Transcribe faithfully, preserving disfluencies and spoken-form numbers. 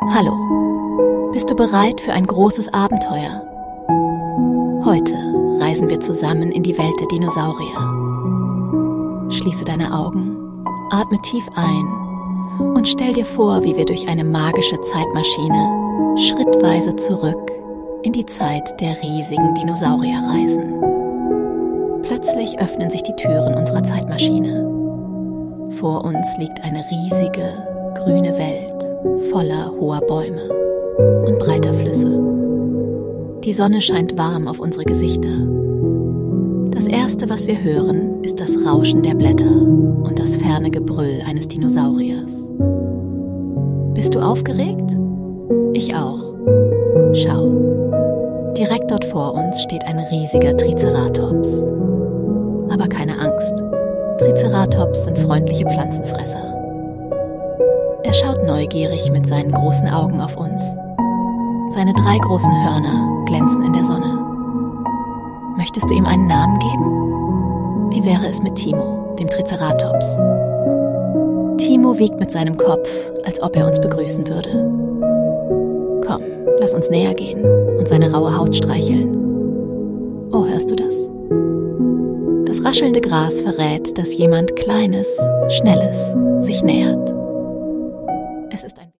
Hallo, bist du bereit für ein großes Abenteuer? Heute reisen wir zusammen in die Welt der Dinosaurier. Schließe deine Augen, atme tief ein und stell dir vor, wie wir durch eine magische Zeitmaschine schrittweise zurück in die Zeit der riesigen Dinosaurier reisen. Plötzlich öffnen sich die Türen unserer Zeitmaschine. Vor uns liegt eine riesige, grüne Welt voller hoher Bäume und breiter Flüsse. Die Sonne scheint warm auf unsere Gesichter. Das Erste, was wir hören, ist das Rauschen der Blätter und das ferne Gebrüll eines Dinosauriers. Bist du aufgeregt? Ich auch. Schau, direkt dort vor uns steht ein riesiger Triceratops. Aber keine Angst, Triceratops sind freundliche Pflanzenfresser. Er schaut neugierig mit seinen großen Augen auf uns. Seine drei großen Hörner glänzen in der Sonne. Möchtest du ihm einen Namen geben? Wie wäre es mit Timo, dem Triceratops? Timo wiegt mit seinem Kopf, als ob er uns begrüßen würde. Komm, lass uns näher gehen und seine raue Haut streicheln. Oh, hörst du das? Das raschelnde Gras verrät, dass jemand Kleines, Schnelles sich nähert.